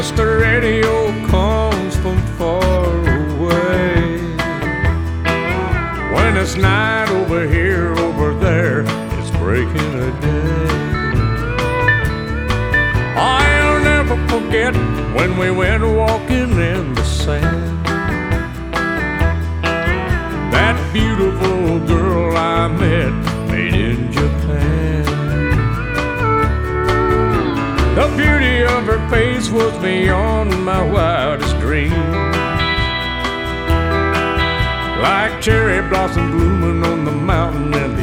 just the radio comes from far away. When it's night over here, over there, it's breaking a day. I'll never forget when we went walking in the sand. That beautiful girl I met made in Japan. The beauty of her face was beyond my wildest dreams, like cherry blossom blooming on the mountain in the